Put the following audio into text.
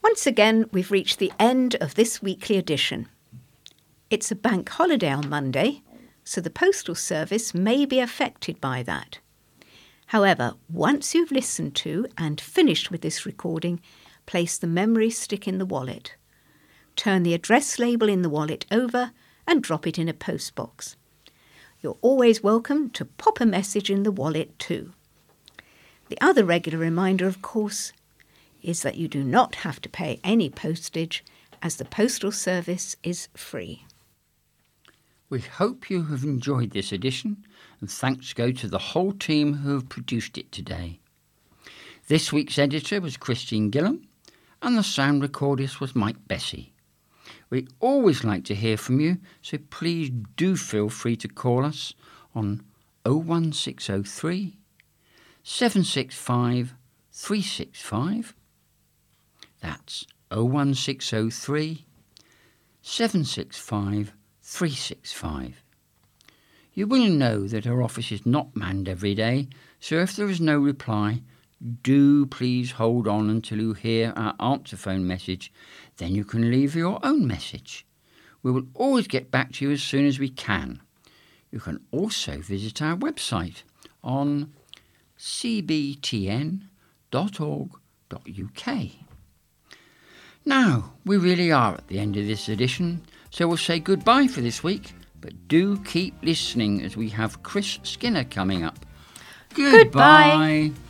Once again, we've reached the end of this weekly edition. It's a bank holiday on Monday, so the postal service may be affected by that. However, once you've listened to and finished with this recording, place the memory stick in the wallet. Turn the address label in the wallet over and drop it in a postbox. You're always welcome to pop a message in the wallet too. The other regular reminder, of course, is that you do not have to pay any postage as the postal service is free. We hope you have enjoyed this edition, and thanks go to the whole team who have produced it today. This week's editor was Christine Gillam, and the sound recordist was Mike Bessie. We always like to hear from you, so please do feel free to call us on 01603 765 365. That's 01603 765 365. You will know that our office is not manned every day, so if there is no reply, do please hold on until you hear our answer phone message. Then you can leave your own message. We will always get back to you as soon as we can. You can also visit our website on cbtn.org.uk. Now, we really are at the end of this edition, so we'll say goodbye for this week, but do keep listening as we have Chris Skinner coming up. Goodbye.